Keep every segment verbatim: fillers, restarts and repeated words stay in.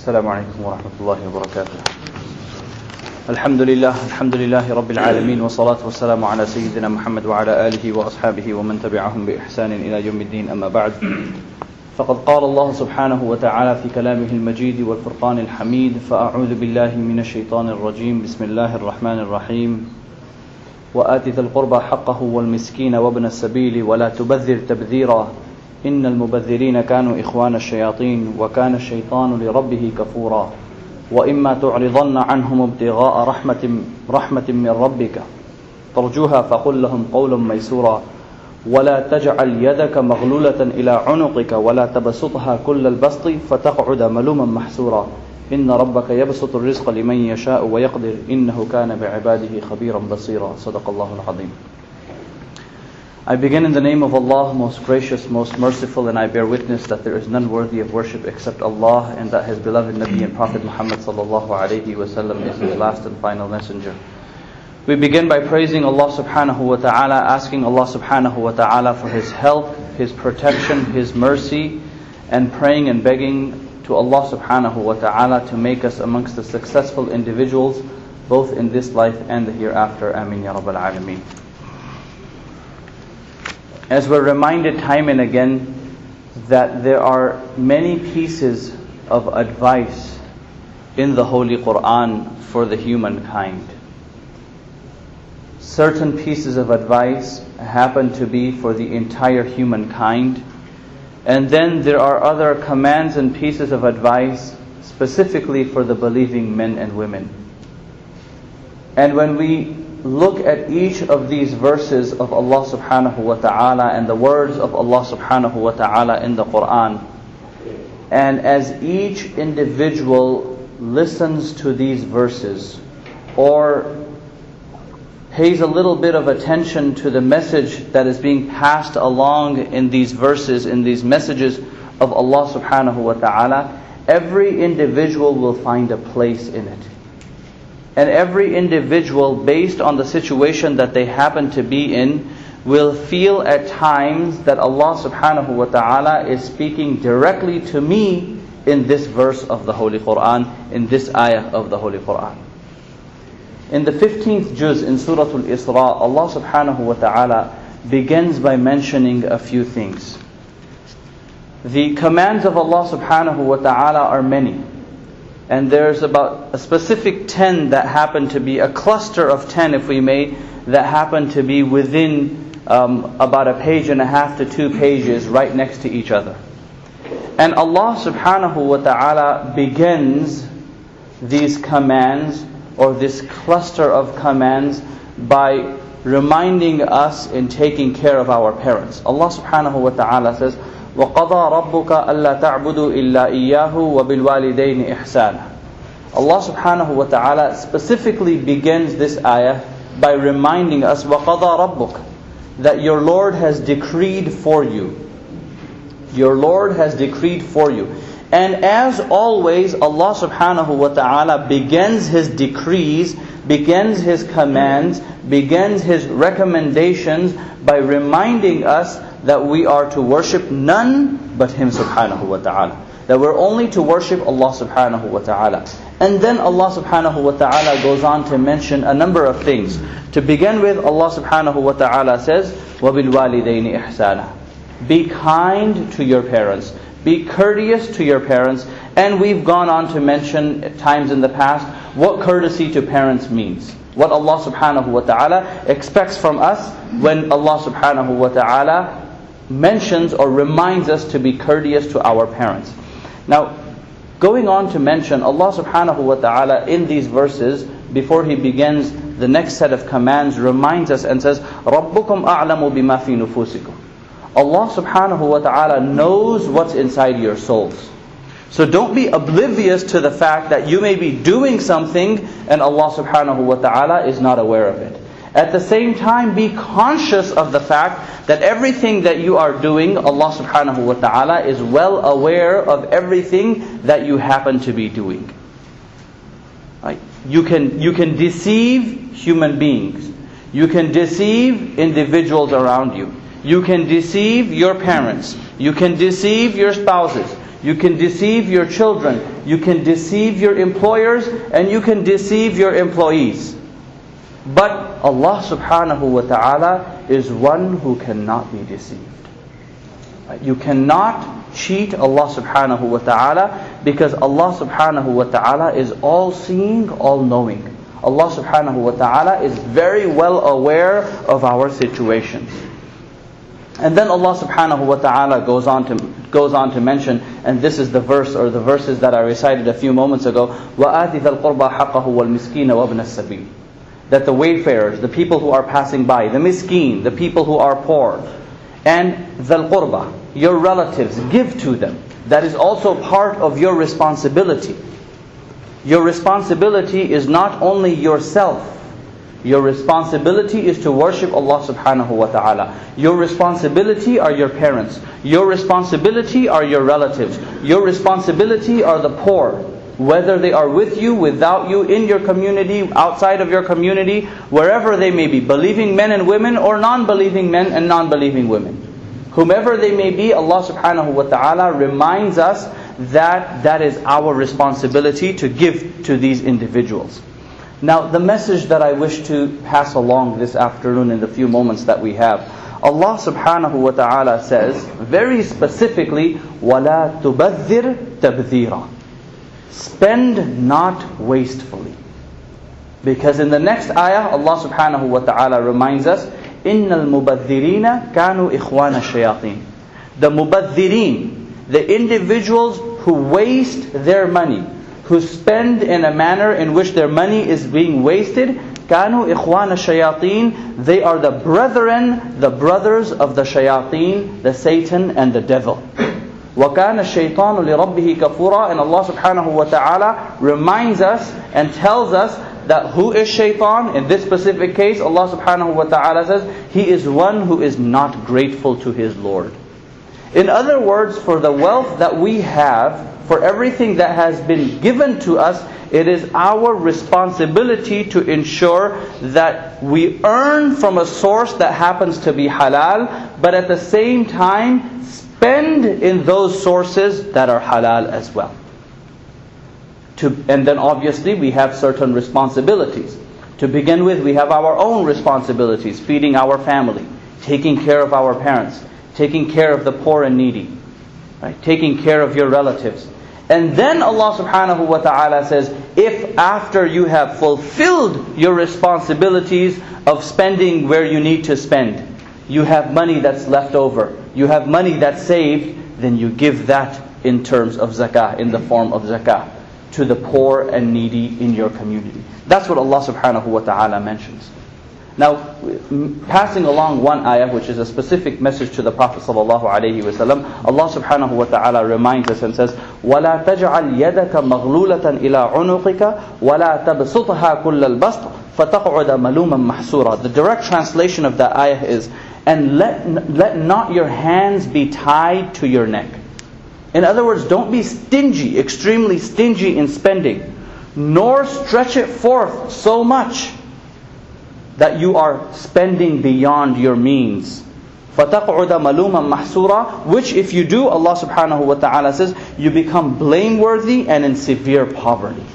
السلام عليكم ورحمة الله وبركاته. الحمد لله الحمد لله رب العالمين والصلاة والسلام على سيدنا محمد وعلى آله وأصحابه ومن تبعهم بإحسان إلى يوم الدين. أما بعد، فقد قال الله سبحانه وتعالى في كلامه المجيد والفرقان الحميد: فأعوذ بالله من الشيطان الرجيم. بسم الله الرحمن الرحيم. وآت ذا القربى حقه والمسكين وابن السبيل ولا تبذر تبذيرا إن المبذرين كانوا إخوان الشياطين وكان الشيطان لربه كفورا وإما تعرضن عنهم ابتغاء رحمة رحمة من ربك ترجوها فقل لهم قولا ميسورا ولا تجعل يدك مغلولة إلى عنقك ولا تبسطها كل البسط فتقعد ملوما محسورا إن ربك يبسط الرزق لمن يشاء ويقدر إنه كان بعباده خبيرا بصيرا. صدق الله العظيم. I begin in the name of Allah, most gracious, most merciful, and I bear witness that there is none worthy of worship except Allah, and that His beloved Nabi and Prophet Muhammad sallallahu alayhi wa sallam is His last and final messenger. We begin by praising Allah subhanahu wa ta'ala, asking Allah subhanahu wa ta'ala for His help, His protection, His mercy, and praying and begging to Allah subhanahu wa ta'ala to make us amongst the successful individuals, both in this life and the hereafter. Ameen ya Rabbal Alameen. As we're reminded time and again that there are many pieces of advice in the Holy Quran for the humankind. Certain pieces of advice happen to be for the entire humankind, and then there are other commands and pieces of advice specifically for the believing men and women. And when we look at each of these verses of Allah subhanahu wa ta'ala and the words of Allah subhanahu wa ta'ala in the Quran, and as each individual listens to these verses or pays a little bit of attention to the message that is being passed along in these verses, in these messages of Allah subhanahu wa ta'ala, every individual will find a place in it. And every individual, based on the situation that they happen to be in, will feel at times that Allah subhanahu wa ta'ala is speaking directly to me in this verse of the Holy Quran, in this ayah of the Holy Quran. In the fifteenth juz in Surah Al-Isra, Allah subhanahu wa ta'ala begins by mentioning a few things. The commands of Allah subhanahu wa ta'ala are many. And there's about a specific ten that happen to be, a cluster of ten if we may, that happen to be within um, about a page and a half to two pages right next to each other. And Allah subhanahu wa ta'ala begins these commands, or this cluster of commands, by reminding us in taking care of our parents. Allah subhanahu wa ta'ala says, وَقَضَى رَبُّكَ أَلَّا تَعْبُدُوا إِلَّا إِيَّاهُ وَبِالْوَالِدَيْنِ إِحْسَانًا. Allah subhanahu wa ta'ala specifically begins this ayah by reminding us, وَقَضَى رَبُّكَ, that your Lord has decreed for you. Your Lord has decreed for you. And as always, Allah subhanahu wa ta'ala begins His decrees, begins His commands, begins His recommendations by reminding us that we are to worship none but Him subhanahu wa ta'ala. That we're only to worship Allah subhanahu wa ta'ala. And then Allah subhanahu wa ta'ala goes on to mention a number of things. To begin with, Allah subhanahu wa ta'ala says, وَبِالْوَالِدَيْنِ إِحْسَانًا. Be kind to your parents. Be courteous to your parents. And we've gone on to mention at times in the past what courtesy to parents means. What Allah subhanahu wa ta'ala expects from us when Allah subhanahu wa ta'ala mentions or reminds us to be courteous to our parents. Now, going on to mention, Allah subhanahu wa ta'ala in these verses, before He begins the next set of commands, reminds us and says, رَبُّكُمْ أَعْلَمُ بِمَا فِي نُفُوسِكُمْ. Allah subhanahu wa ta'ala knows what's inside your souls. So don't be oblivious to the fact that you may be doing something and Allah subhanahu wa ta'ala is not aware of it. At the same time, be conscious of the fact that everything that you are doing, Allah subhanahu wa ta'ala is well aware of everything that you happen to be doing. Right? You can, you can deceive human beings. You can deceive individuals around you. You can deceive your parents. You can deceive your spouses. You can deceive your children. You can deceive your employers. And you can deceive your employees. But Allah subhanahu wa ta'ala is one who cannot be deceived. You cannot cheat Allah subhanahu wa ta'ala, because Allah subhanahu wa ta'ala is all-seeing, all-knowing. Allah subhanahu wa ta'ala is very well aware of our situations. And then Allah subhanahu wa ta'ala goes on to goes on to mention, and this is the verse or the verses that I recited a few moments ago, وَآتِ ذَا الْقُرْبَى حَقَّهُ وَالْمِسْكِينَ وَابْنَ السَّبِيلِ. That the wayfarers, the people who are passing by, the miskeen, the people who are poor, and ذَا الْقُرْبَى, your relatives, give to them. That is also part of your responsibility. Your responsibility is not only yourself. Your responsibility is to worship Allah subhanahu wa ta'ala. Your responsibility are your parents. Your responsibility are your relatives. Your responsibility are the poor. Whether they are with you, without you, in your community, outside of your community, wherever they may be. Believing men and women or non-believing men and non-believing women. Whomever they may be, Allah subhanahu wa ta'ala reminds us that that is our responsibility to give to these individuals. Now, the message that I wish to pass along this afternoon in the few moments that we have, Allah subhanahu wa ta'ala says very specifically, وَلَا تُبَذِّرْ تَبْذِيرًا. Spend not wastefully. Because in the next ayah, Allah subhanahu wa ta'ala reminds us, إِنَّ الْمُبَذِّرِينَ كَانُوا إِخْوَانَ الشَّيَاطِينَ. The mubadhirin, the individuals who waste their money, who spend in a manner in which their money is being wasted, كَانُوا إِخْوَانَ الشَّيَاطِينَ. They are the brethren, the brothers of the shayateen, the Satan and the devil. وَكَانَ الشَّيْطَانُ لِرَبِّهِ كَفُورًا. And Allah subhanahu wa ta'ala reminds us and tells us that who is shaitan? In this specific case, Allah subhanahu wa ta'ala says, he is one who is not grateful to his Lord. In other words, for the wealth that we have, for everything that has been given to us, it is our responsibility to ensure that we earn from a source that happens to be halal, but at the same time spend in those sources that are halal as well. To, and then obviously we have certain responsibilities. To begin with, we have our own responsibilities, feeding our family, taking care of our parents, taking care of the poor and needy, right? Taking care of your relatives. And then Allah subhanahu wa ta'ala says, if after you have fulfilled your responsibilities of spending where you need to spend, you have money that's left over, you have money that's saved, then you give that in terms of zakah, in the form of zakah, to the poor and needy in your community. That's what Allah subhanahu wa ta'ala mentions. Now, passing along one ayah, which is a specific message to the Prophet sallallahu alaihi wasallam, Allah subhanahu wa ta'ala reminds us and says, وَلَا تَجْعَلْ يَدَكَ مَغْلُولَةً إِلَىٰ عُنُقِكَ وَلَا تَبْسُطْهَا كُلَّ الْبَسْطِ فَتَقْعُدَ مَلُومًا مَحْسُورًا. The direct translation of that ayah is, and let, let not your hands be tied to your neck. In other words, don't be stingy, extremely stingy in spending, nor stretch it forth so much that you are spending beyond your means. فَتَقْعُدَ مَلُومًا مَحْسُورًا. Which if you do, Allah subhanahu wa ta'ala says, you become blameworthy and in severe poverty.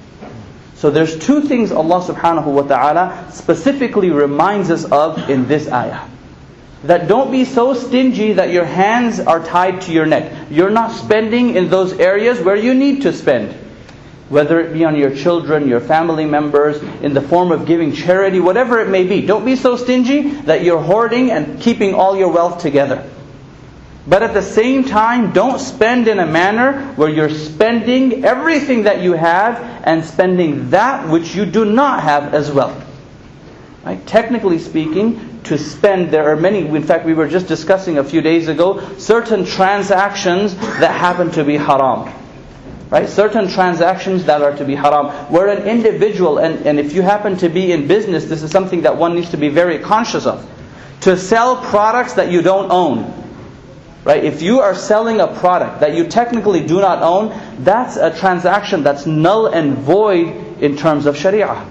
So there's two things Allah subhanahu wa ta'ala specifically reminds us of in this ayah. That don't be so stingy that your hands are tied to your neck. You're not spending in those areas where you need to spend. Whether it be on your children, your family members, in the form of giving charity, whatever it may be. Don't be so stingy that you're hoarding and keeping all your wealth together. But at the same time, don't spend in a manner where you're spending everything that you have and spending that which you do not have as well. Right? Technically speaking, to spend, there are many, in fact we were just discussing a few days ago, certain transactions that happen to be haram. Right? Certain transactions that are to be haram. Where an individual, and, and if you happen to be in business, this is something that one needs to be very conscious of. To sell products that you don't own. Right? If you are selling a product that you technically do not own, that's a transaction that's null and void in terms of Sharia.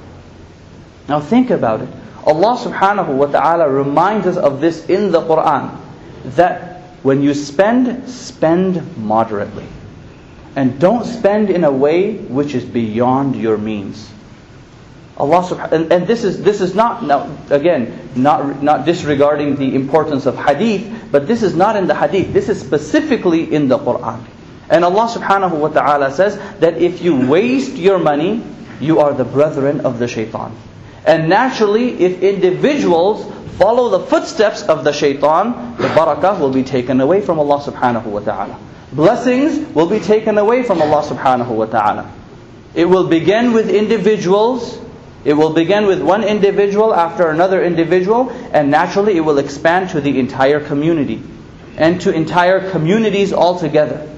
Now think about it. Allah subhanahu wa ta'ala reminds us of this in the Qur'an. That when you spend, spend moderately. And don't spend in a way which is beyond your means. Allah subhanahu and, and this is this is not now again not not disregarding the importance of hadith, but this is not in the hadith. This is specifically in the Quran. And Allah subhanahu wa ta'ala says that if you waste your money, you are the brethren of the shaitan. And naturally, if individuals follow the footsteps of the shaitan, the barakah will be taken away from Allah subhanahu wa ta'ala. Blessings will be taken away from Allah subhanahu wa ta'ala. It will begin with individuals. It will begin with one individual after another individual, and naturally it will expand to the entire community and to entire communities altogether.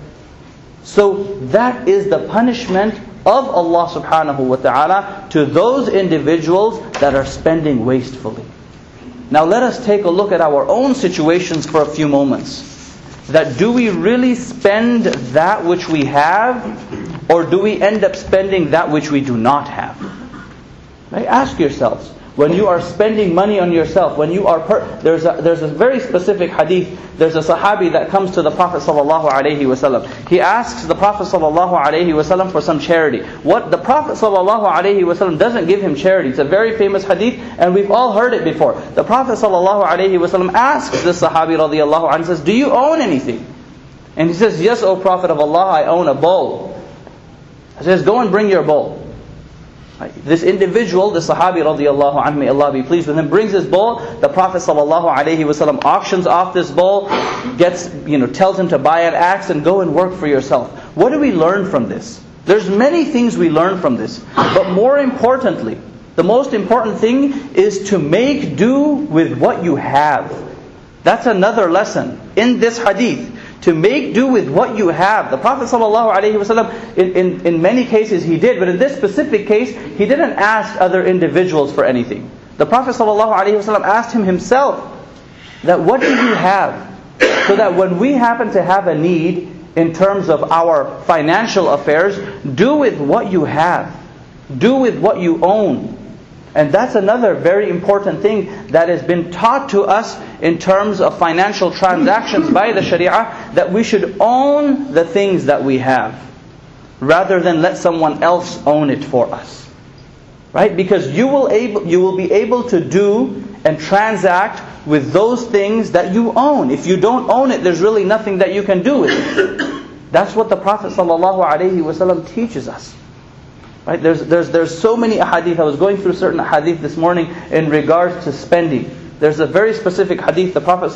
So that is the punishment of Allah subhanahu wa ta'ala to those individuals that are spending wastefully. Now let us take a look at our own situations for a few moments. That do we really spend that which we have, or do we end up spending that which we do not have? Right? Ask yourselves, when you are spending money on yourself, when you are per- there's a there's a very specific hadith. There's a Sahabi that comes to the Prophet sallallahu alaihi wasallam. He asks the Prophet sallallahu alaihi wasallam for some charity. What the Prophet sallallahu alaihi wasallam doesn't give him charity. It's a very famous hadith, and we've all heard it before. The Prophet sallallahu alaihi wasallam asks this Sahabi radiyallahu anhu, says, "Do you own anything?" And he says, "Yes, O Prophet of Allah, I own a bowl." He says, "Go and bring your bowl." This individual, the Sahabi radiyallahu anhu, may Allah be pleased with him, brings his bowl. The Prophet sallallahu alaihi wasallam auctions off this bowl, gets, you know, tells him to buy an axe and go and work for yourself. What do we learn from this? There's many things we learn from this, but more importantly, the most important thing is to make do with what you have. That's another lesson in this hadith. To make do with what you have. The Prophet ﷺ, in, in, in many cases he did, but in this specific case, he didn't ask other individuals for anything. The Prophet ﷺ asked him himself, that what do you have? So that when we happen to have a need in terms of our financial affairs, do with what you have. Do with what you own. And that's another very important thing that has been taught to us in terms of financial transactions by the Sharia, that we should own the things that we have rather than let someone else own it for us. Right? Because you will able you will be able to do and transact with those things that you own. If you don't own it, there's really nothing that you can do with it. That's what the Prophet ﷺ teaches us. Right? There's, there's, there's so many ahadith. I was going through certain ahadith this morning in regards to spending. There's a very specific hadith. The Prophet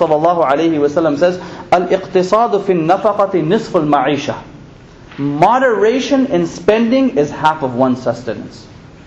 ﷺ says, "Al-iqtisadu fi nafaqati nisfu al-ma'isha." Moderation in spending is half of one's sustenance.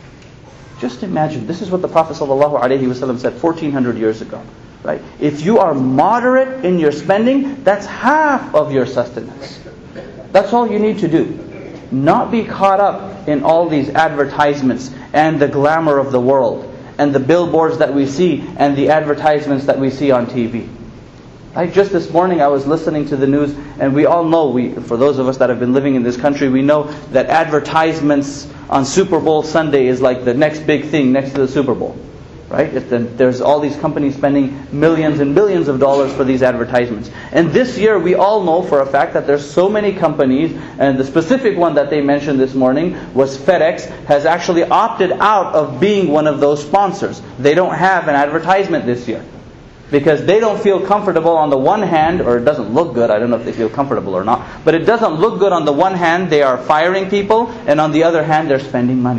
Just imagine, this is what the Prophet ﷺ said fourteen hundred years ago. Right? If you are moderate in your spending, that's half of your sustenance. That's all you need to do. Not be caught up in all these advertisements and the glamour of the world and the billboards that we see and the advertisements that we see on T V. Like just this morning I was listening to the news, and we all know, we for those of us that have been living in this country, we know that advertisements on Super Bowl Sunday is like the next big thing next to the Super Bowl. Right? If the, there's all these companies spending millions and billions of dollars for these advertisements. And this year we all know for a fact that there's so many companies, and the specific one that they mentioned this morning was FedEx, has actually opted out of being one of those sponsors. They don't have an advertisement this year. Because they don't feel comfortable on the one hand, or it doesn't look good, I don't know if they feel comfortable or not, but it doesn't look good on the one hand, they are firing people, and on the other hand they're spending money.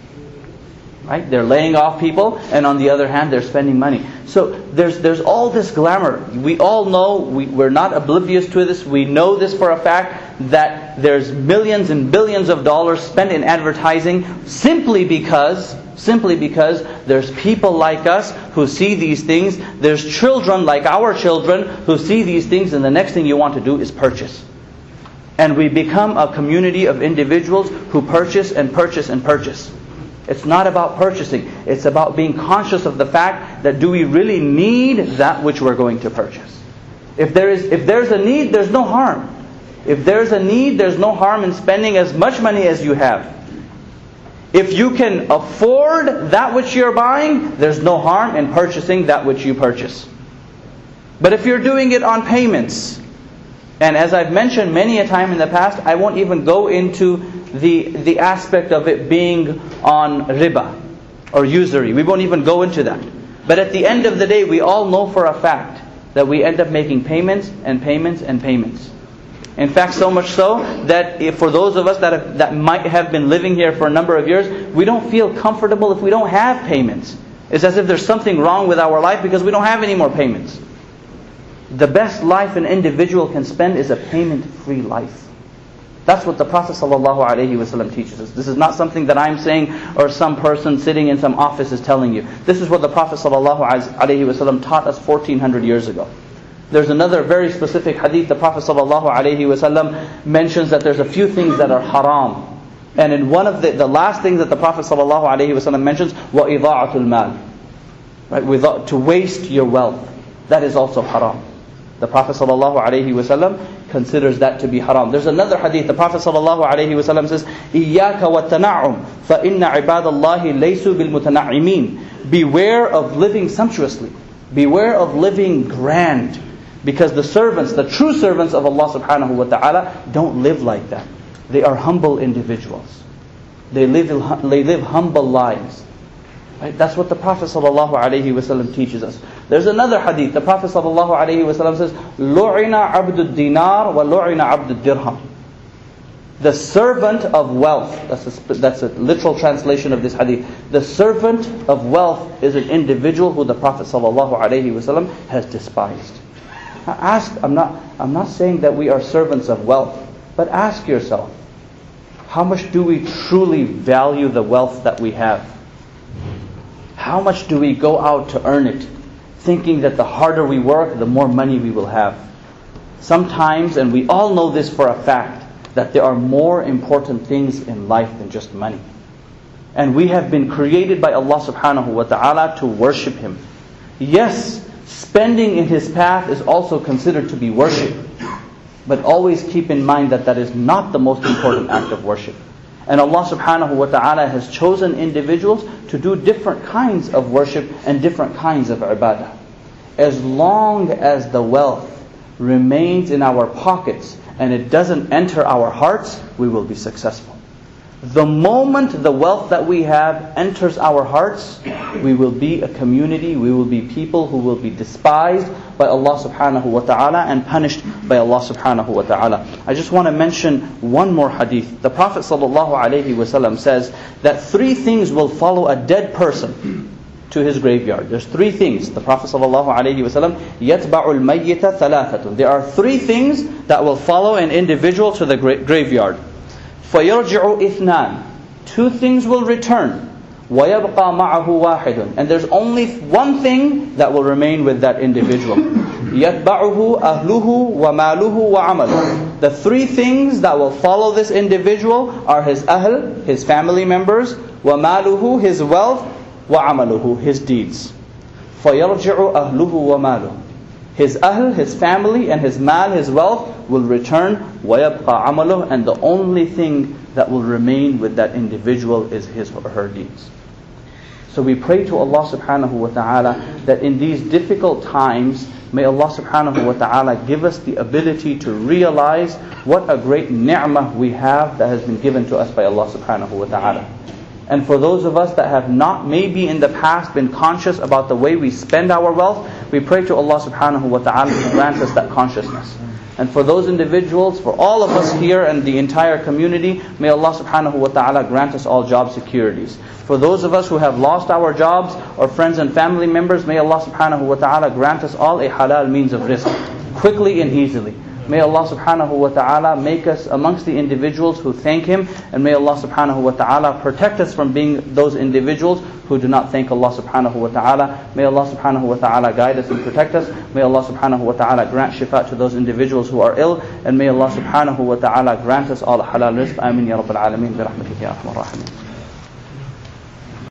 Right? They're laying off people, and on the other hand, they're spending money. So there's there's all this glamour. We all know, we, we're not oblivious to this. We know this for a fact, that there's millions and billions of dollars spent in advertising simply because, simply because there's people like us who see these things. There's children like our children who see these things, and the next thing you want to do is purchase. And we become a community of individuals who purchase and purchase and purchase. It's not about purchasing. It's about being conscious of the fact that do we really need that which we're going to purchase? If there is, if there's a need, there's no harm. If there's a need, there's no harm in spending as much money as you have. If you can afford that which you're buying, there's no harm in purchasing that which you purchase. But if you're doing it on payments, And as I've mentioned many a time in the past, I won't even go into the, the aspect of it being on riba or usury. We won't even go into that. But at the end of the day, we all know for a fact that we end up making payments and payments and payments. In fact, so much so that if for those of us that have, that might have been living here for a number of years, we don't feel comfortable if we don't have payments. It's as if there's something wrong with our life because we don't have any more payments. The best life an individual can spend is a payment-free life. That's what the Prophet ﷺ teaches us. This is not something that I'm saying or some person sitting in some office is telling you. This is what the Prophet ﷺ taught us fourteen hundred years ago. There's another very specific hadith. The Prophet ﷺ mentions that there's a few things that are haram. And in one of the, the last things that the Prophet ﷺ mentions, وَإِضَاعَةُ الْمَالِ, right? Without, to waste your wealth. That is also haram. The Prophet ﷺ considers that to be haram. There's another hadith. The Prophet ﷺ says, إِيَّاكَ وَالتَّنَعُّمْ فَإِنَّ عِبَادَ اللَّهِ لَيْسُوا بِالْمُتَنَعِّمِينَ. Beware of living sumptuously. Beware of living grand. Because the servants, the true servants of Allah subhanahu wa ta'ala, don't live like that. They are humble individuals. They live, they live humble lives. Right? That's what the Prophet ﷺ teaches us. There's another hadith. The Prophet ﷺ says, لُعِنَ عَبْدُ الدِّينَارِ وَلُعِنَ عَبْدُ الدِّرْهَمِ. The servant of wealth. That's a, that's a literal translation of this hadith. The servant of wealth is an individual who the Prophet ﷺ has despised. Now ask, I'm not, I'm not saying that we are servants of wealth, but ask yourself, how much do we truly value the wealth that we have? How much do we go out to earn it, thinking that the harder we work, the more money we will have? Sometimes, and we all know this for a fact, that there are more important things in life than just money. And we have been created by Allah subhanahu wa ta'ala to worship Him. Yes, spending in His path is also considered to be worship. But always keep in mind that that is not the most important act of worship. And Allah subhanahu wa ta'ala has chosen individuals to do different kinds of worship and different kinds of ibadah. As long as the wealth remains in our pockets and it doesn't enter our hearts, we will be successful. The moment the wealth that we have enters our hearts, we will be a community, we will be people who will be despised by Allah subhanahu wa ta'ala and punished by Allah subhanahu wa ta'ala. I just want to mention one more hadith. The Prophet sallallahu alaihi wasallam says that three things will follow a dead person to his graveyard. There's three things. The Prophet sallallahu alaihi wasallam, يَتْبَعُ الْمَيِّتَ ثَلَاثَةٌ. There are three things that will follow an individual to the gra- graveyard. فَيَرْجِعُ إِثْنَانِ. Two things will return. وَيَبْقَى مَعَهُ وَاحِدٌ. And there's only one thing that will remain with that individual. يَتْبَعُهُ أَهْلُهُ وَمَالُهُ وَعَمَلُهُ. The three things that will follow this individual are his ahl, his family members, وَمَالُهُ, his wealth, وَعَمَلُهُ, his deeds. فَيَرْجِعُ أَهْلُهُ وَمَالُهُ. His ahl, his family, and his mal, his wealth will return. وَيَبْقَى عَمَلُهُ. And the only thing that will remain with that individual is his or her deeds. So we pray to Allah subhanahu wa ta'ala that in these difficult times, may Allah subhanahu wa ta'ala give us the ability to realize what a great ni'mah we have that has been given to us by Allah subhanahu wa ta'ala. And for those of us that have not maybe in the past been conscious about the way we spend our wealth, we pray to Allah subhanahu wa ta'ala to grant us that consciousness. And for those individuals, for all of us here and the entire community, may Allah subhanahu wa ta'ala grant us all job securities. For those of us who have lost our jobs or friends and family members, may Allah subhanahu wa ta'ala grant us all a halal means of rizq, quickly and easily. May Allah subhanahu wa ta'ala make us amongst the individuals who thank Him, and may Allah subhanahu wa ta'ala protect us from being those individuals who do not thank Allah subhanahu wa ta'ala. May Allah subhanahu wa ta'ala guide us and protect us. May Allah subhanahu wa ta'ala grant shifa to those individuals who are ill, and may Allah subhanahu wa ta'ala grant us all halal rizq. Amin ya Rabbal Alameen bi rahmatika ya arhamar rahimin.